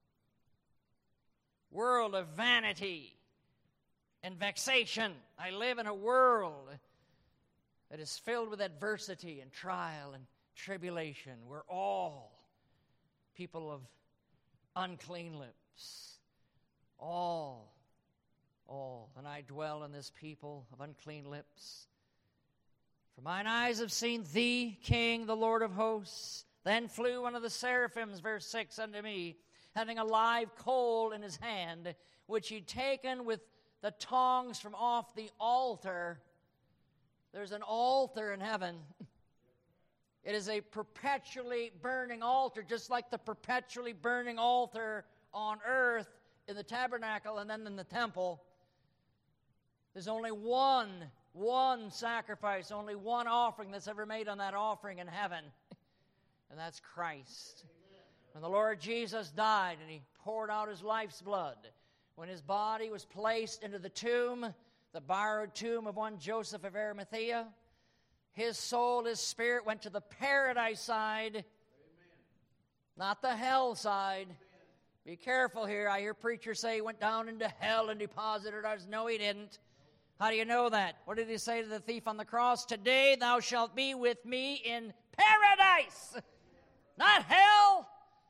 world of vanity and vexation. I live in a world that is filled with adversity and trial and tribulation. We're all people of unclean lips. All, all. And I dwell in this people of unclean lips. For mine eyes have seen thee, King, the Lord of hosts. Then flew one of the seraphims, verse six, unto me, having a live coal in his hand, which he'd taken with the tongs from off the altar. There's an altar in heaven. It is a perpetually burning altar, just like the perpetually burning altar on earth in the tabernacle and then in the temple. There's only one, one sacrifice, only one offering that's ever made on that offering in heaven, and that's Christ. When the Lord Jesus died and he poured out his life's blood, when his body was placed into the tomb, the borrowed tomb of one Joseph of Arimathea, his soul, his spirit went to the paradise side, Amen. Not the hell side. Amen. Be careful here. I hear preachers say he went down into hell and deposited ours. No, he didn't. How do you know that? What did he say to the thief on the cross? Today thou shalt be with me in paradise, not hell.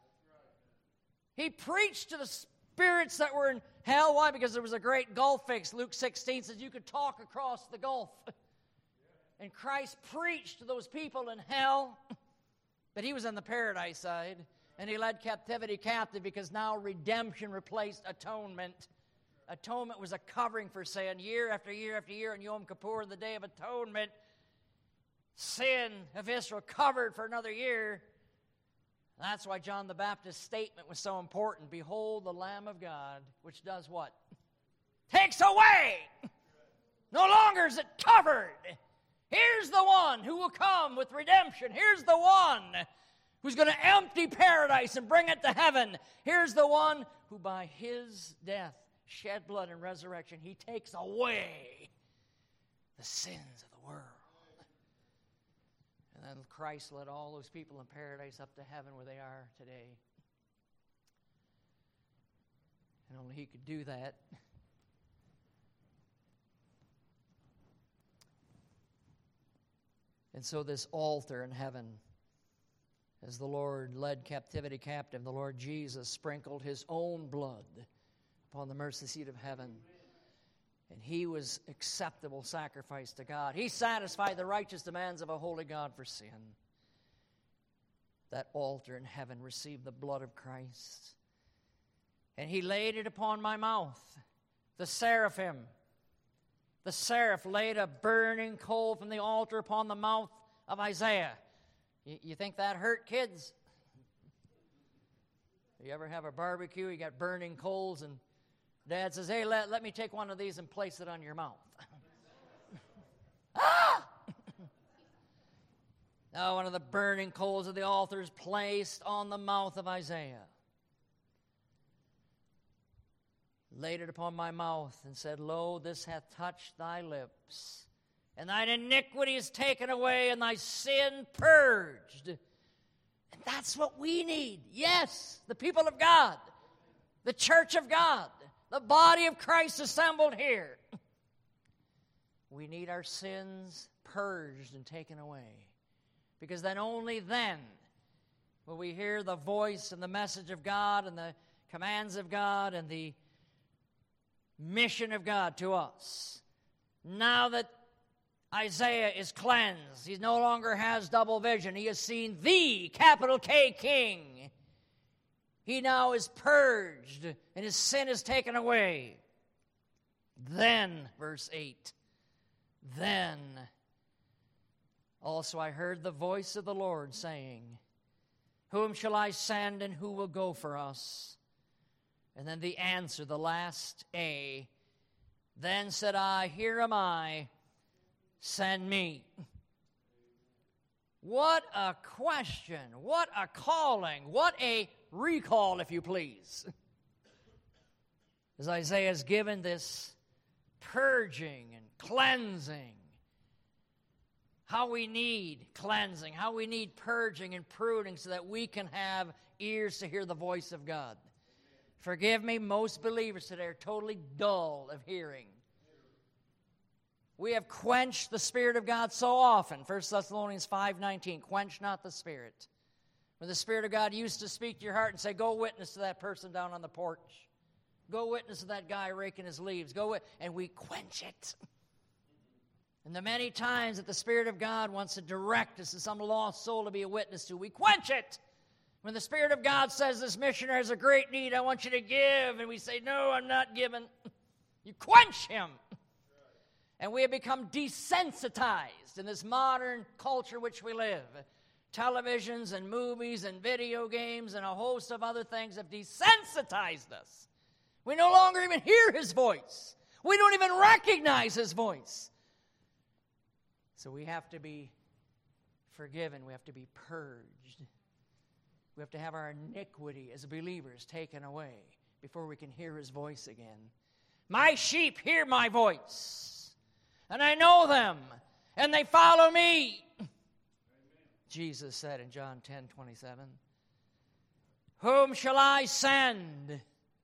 He preached to the spirits that were in hell. Why? Because there was a great gulf fix. Luke sixteen says you could talk across the gulf. And Christ preached to those people in hell, but he was on the paradise side, and he led captivity captive because now redemption replaced atonement. Atonement was a covering for sin. Year after year after year on Yom Kippur, the Day of Atonement, sin of Israel covered for another year. That's why John the Baptist's statement was so important. Behold the Lamb of God, which does what? Takes away. No longer is it covered. Here's the one who will come with redemption. Here's the one who's going to empty paradise and bring it to heaven. Here's the one who by his death, shed blood, and resurrection, he takes away the sins of the world. And then Christ led all those people in paradise up to heaven where they are today. And only he could do that. And so this altar in heaven, as the Lord led captivity captive, the Lord Jesus sprinkled his own blood upon the mercy seat of heaven. And he was acceptable sacrifice to God. He satisfied the righteous demands of a holy God for sin. That altar in heaven received the blood of Christ. And he laid it upon my mouth. The seraphim, the seraph laid a burning coal from the altar upon the mouth of Isaiah. You, you think that hurt, kids? You ever have a barbecue, you got burning coals, and Dad says, hey, let, let me take one of these and place it on your mouth. Ah! Now one of the burning coals of the altar is placed on the mouth of Isaiah. Laid it upon my mouth and said, lo, this hath touched thy lips, and thine iniquity is taken away, and thy sin purged. And that's what we need. Yes, the people of God, the church of God, the body of Christ assembled here. We need our sins purged and taken away. Because then, only then, will we hear the voice and the message of God and the commands of God and the mission of God to us. Now that Isaiah is cleansed, he no longer has double vision. He has seen the capital K King. He now is purged and his sin is taken away. Then, verse eight, then also I heard the voice of the Lord saying, whom shall I send and who will go for us? And then the answer, the last A. Then said I, here am I, send me. What a question, what a calling, what a recall, if you please. As Isaiah is given this purging and cleansing, how we need cleansing, how we need purging and pruning so that we can have ears to hear the voice of God. Forgive me, most believers today are totally dull of hearing. We have quenched the Spirit of God so often. First Thessalonians five nineteen, quench not the Spirit. When the Spirit of God used to speak to your heart and say, go witness to that person down on the porch. Go witness to that guy raking his leaves. Go wit-. And we quench it. And the many times that the Spirit of God wants to direct us to some lost soul to be a witness to, we quench it. When the Spirit of God says this missionary has a great need, I want you to give, and we say, no, I'm not giving, you quench him. And we have become desensitized in this modern culture in which we live. Televisions and movies and video games and a host of other things have desensitized us. We no longer even hear his voice. We don't even recognize his voice. So we have to be forgiven. We have to be purged. We have to have our iniquity as believers taken away before we can hear his voice again. My sheep hear my voice, and I know them, and they follow me. Amen. Jesus said in John ten twenty-seven, whom shall I send?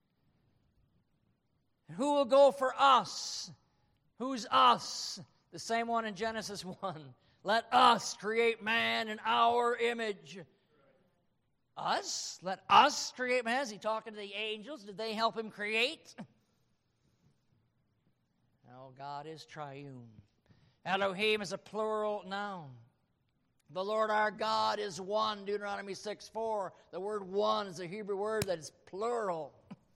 Who will go for us? Who's us? The same one in Genesis one. Let us create man in our image. Us? Let us create man? Is he talking to the angels? Did they help him create? No, God is triune. Elohim is a plural noun. The Lord our God is one, Deuteronomy six four. The word one is a Hebrew word that is plural.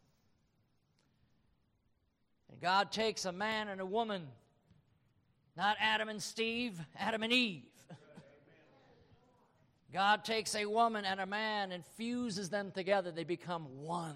And God takes a man and a woman, not Adam and Steve, Adam and Eve. God takes a woman and a man and fuses them together. They become one.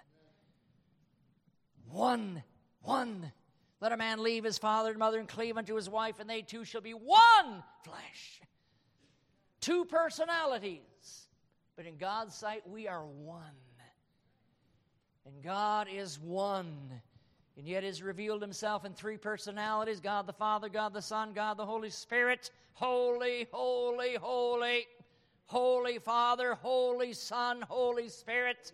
One. One. Let a man leave his father and mother and cleave unto his wife, and they two shall be one flesh. Two personalities. But in God's sight, we are one. And God is one. And yet has revealed himself in three personalities. God the Father, God the Son, God the Holy Spirit. Holy, holy, holy. Holy Father, Holy Son, Holy Spirit.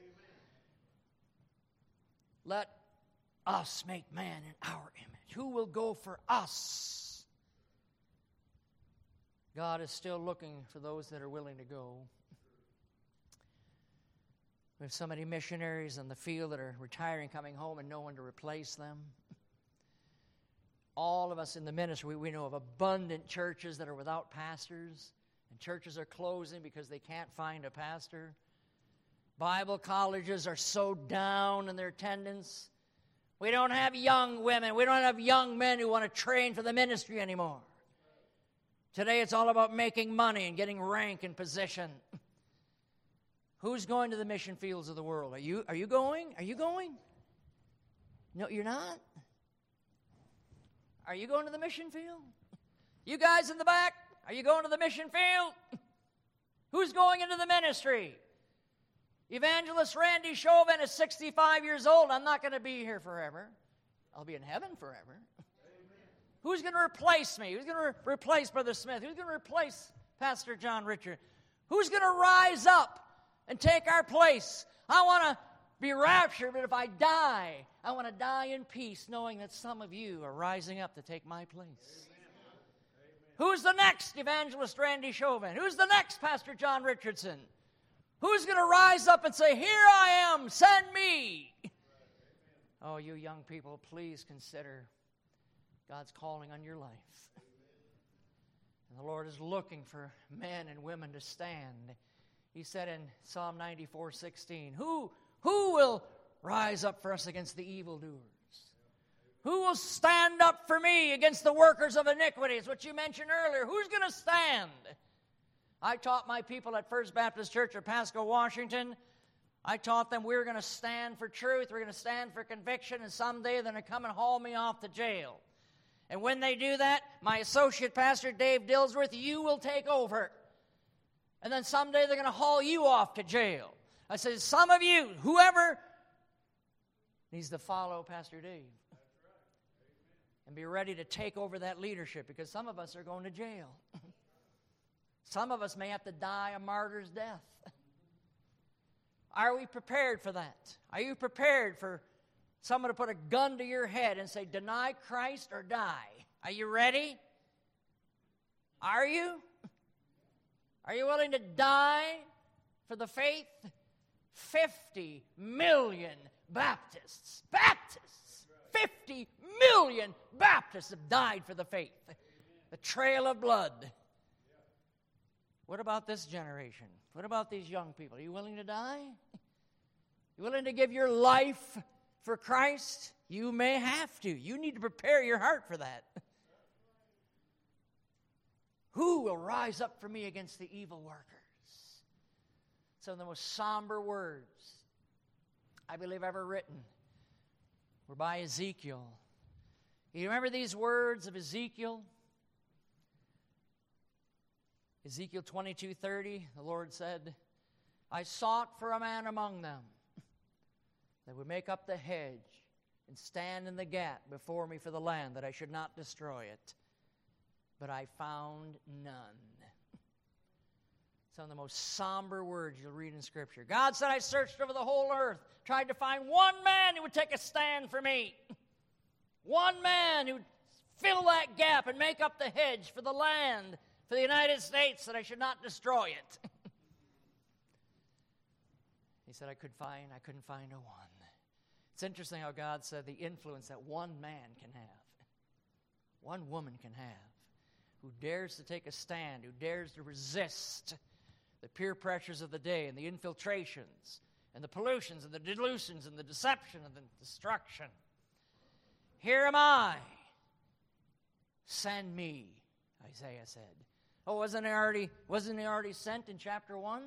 Let us make man in our image. Who will go for us? God is still looking for those that are willing to go. We have so many missionaries in the field that are retiring, coming home, and no one to replace them. all of us in the ministry, we, we know of abundant churches that are without pastors, and churches are closing because they can't find a pastor. Bible colleges are so down in their attendance. We don't have young women. We don't have young men who want to train for the ministry anymore. Today it's all about making money and getting rank and position. Who's going to the mission fields of the world? Are you, are you going? Are you going? No, you're not? Are you going to the mission field? You guys in the back, are you going to the mission field? Who's going into the ministry? Evangelist Randy Chauvin is sixty-five years old. I'm not going to be here forever. I'll be in heaven forever. Amen. Who's going to replace me? Who's going to re- replace Brother Smith? Who's going to replace Pastor John Richard? Who's going to rise up and take our place? I want to be raptured, but if I die, I want to die in peace, knowing that some of you are rising up to take my place. Amen. Who's the next Evangelist Randy Chauvin? Who's the next Pastor John Richardson? Who's going to rise up and say, here I am, send me? Oh, you young people, please consider God's calling on your life. And the Lord is looking for men and women to stand. He said in Psalm ninety-four sixteen, Who, who will rise up for us against the evildoers? Who will stand up for me against the workers of iniquity? It's what you mentioned earlier. Who's going to stand? I taught my people at First Baptist Church of Pasco, Washington. I taught them we were going to stand for truth, we're going to stand for conviction, and someday they're going to come and haul me off to jail. And when they do that, my associate pastor, Dave Dillsworth, you will take over. And then someday they're going to haul you off to jail. I said, some of you, whoever, needs to follow Pastor Dave. And be ready to take over that leadership, because some of us are going to jail. Some of us may have to die a martyr's death. Are we prepared for that? Are you prepared for someone to put a gun to your head and say, deny Christ or die? Are you ready? Are you? Are you willing to die for the faith? fifty million Baptists, Baptists, fifty million Baptists have died for the faith. The trail of blood. What about this generation? What about these young people? Are you willing to die? You willing to give your life for Christ? You may have to. You need to prepare your heart for that. Who will rise up for me against the evil workers? Some of the most somber words I believe ever written were by Ezekiel. You remember these words of Ezekiel? Ezekiel twenty-two thirty, the Lord said, I sought for a man among them that would make up the hedge and stand in the gap before me for the land, that I should not destroy it. But I found none. Some of the most somber words you'll read in Scripture. God said, I searched over the whole earth, tried to find one man who would take a stand for me. One man who would fill that gap and make up the hedge for the land, for the United States, that I should not destroy it. He said, I could find, I couldn't find a one. It's interesting how God said the influence that one man can have, one woman can have, who dares to take a stand, who dares to resist the peer pressures of the day and the infiltrations and the pollutions and the delusions and the deception and the destruction. Here am I. Send me, Isaiah said. Oh, wasn't he already, wasn't he already sent in chapter one?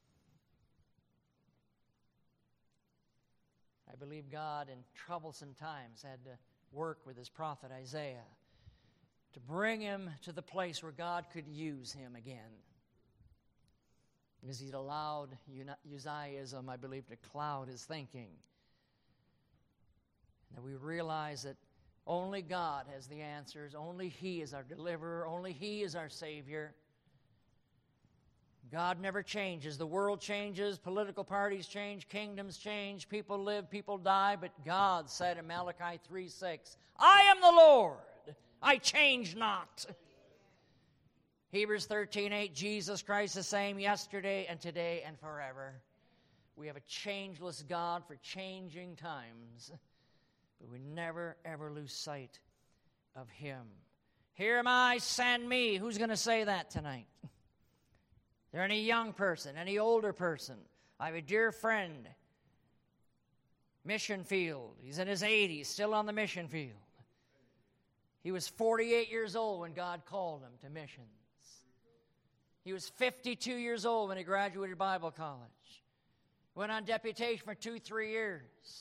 I believe God in troublesome times had to work with his prophet Isaiah to bring him to the place where God could use him again. Because he'd allowed Uzziahism, I believe, to cloud his thinking. And that we realize that only God has the answers. Only He is our deliverer. Only He is our Savior. God never changes. The world changes. Political parties change. Kingdoms change. People live. People die. But God said in Malachi three six, I am the Lord. I change not. Hebrews thirteen eight, Jesus Christ the same yesterday and today and forever. We have a changeless God for changing times. But we never, ever lose sight of Him. Here am I, send me. Who's going to say that tonight? Is there any young person, any older person? I have a dear friend, mission field. He's in his eighties, still on the mission field. He was forty-eight years old when God called him to missions. He was fifty-two years old when he graduated Bible college. Went on deputation for two, three years.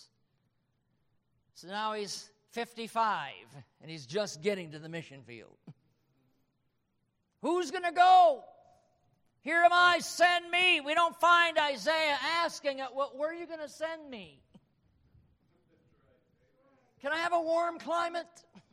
So now he's fifty-five, and he's just getting to the mission field. Who's going to go? Here am I, send me. We don't find Isaiah asking, well, where are you going to send me? Can I have a warm climate?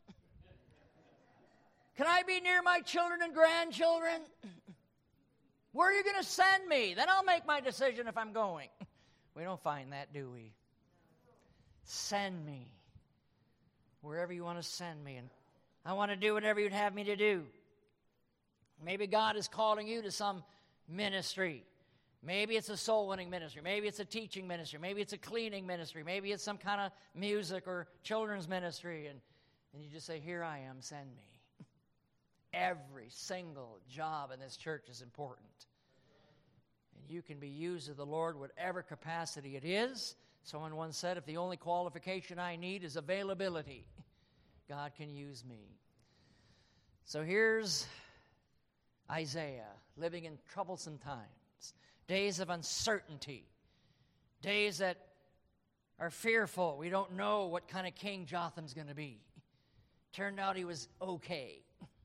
Can I be near my children and grandchildren? Where are you going to send me? Then I'll make my decision if I'm going. We don't find that, do we? Send me. Wherever you want to send me. And I want to do whatever you'd have me to do. Maybe God is calling you to some ministry. Maybe it's a soul-winning ministry. Maybe it's a teaching ministry. Maybe it's a cleaning ministry. Maybe it's some kind of music or children's ministry. And, and you just say, here I am, send me. Every single job in this church is important. And you can be used of the Lord, whatever capacity it is. Someone once said, if the only qualification I need is availability, God can use me. So here's Isaiah, living in troublesome times, days of uncertainty, days that are fearful. We don't know what kind of king Jotham's going to be. Turned out he was okay.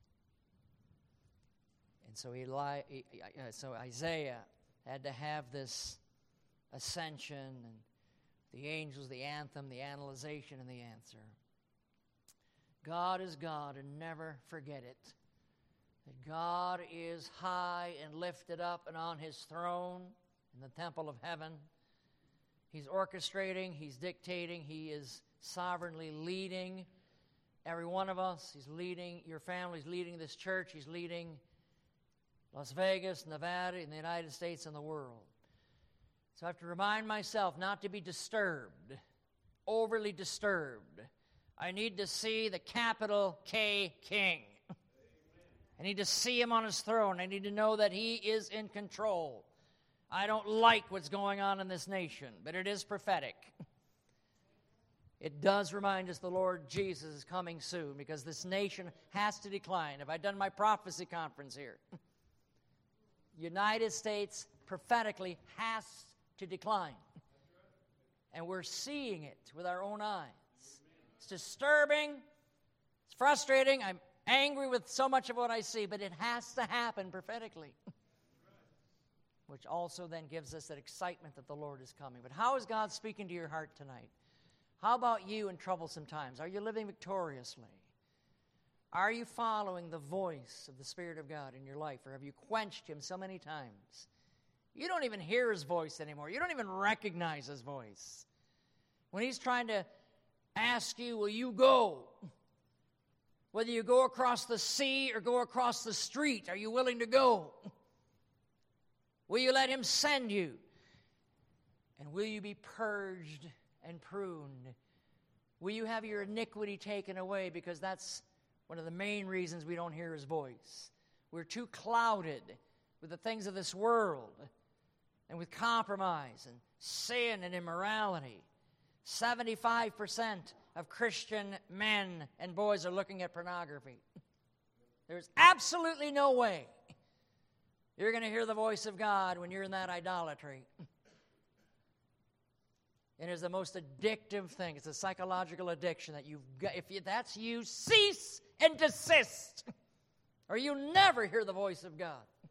And so, Eli, so Isaiah had to have this ascension and the angels, the anthem, the analyzation, and the answer. God is God, and never forget it. That God is high and lifted up and on His throne in the temple of heaven. He's orchestrating, He's dictating, He is sovereignly leading every one of us. He's leading your family, He's leading this church, He's leading Las Vegas, Nevada, in the United States, and the world. So I have to remind myself not to be disturbed, overly disturbed. I need to see the capital K King. I need to see Him on His throne. I need to know that He is in control. I don't like what's going on in this nation, but it is prophetic. It does remind us the Lord Jesus is coming soon, because this nation has to decline. Have I done my prophecy conference here? United States prophetically has to decline. And we're seeing it with our own eyes. It's disturbing. It's frustrating. I'm angry with so much of what I see, but it has to happen prophetically. Which also then gives us that excitement that the Lord is coming. But how is God speaking to your heart tonight? How about you in troublesome times? Are you living victoriously? Are you following the voice of the Spirit of God in your life? Or have you quenched Him so many times? You don't even hear His voice anymore. You don't even recognize His voice. When He's trying to ask you, will you go? Whether you go across the sea or go across the street, are you willing to go? Will you let Him send you? And will you be purged and pruned? Will you have your iniquity taken away? Because that's one of the main reasons we don't hear His voice. We're too clouded with the things of this world and with compromise and sin and immorality. seventy-five percent of Christian men and boys are looking at pornography. There's absolutely no way you're going to hear the voice of God when you're in that idolatry. And it's the most addictive thing. It's a psychological addiction that you've got. If you, that's you, cease and desist, or you'll never hear the voice of God.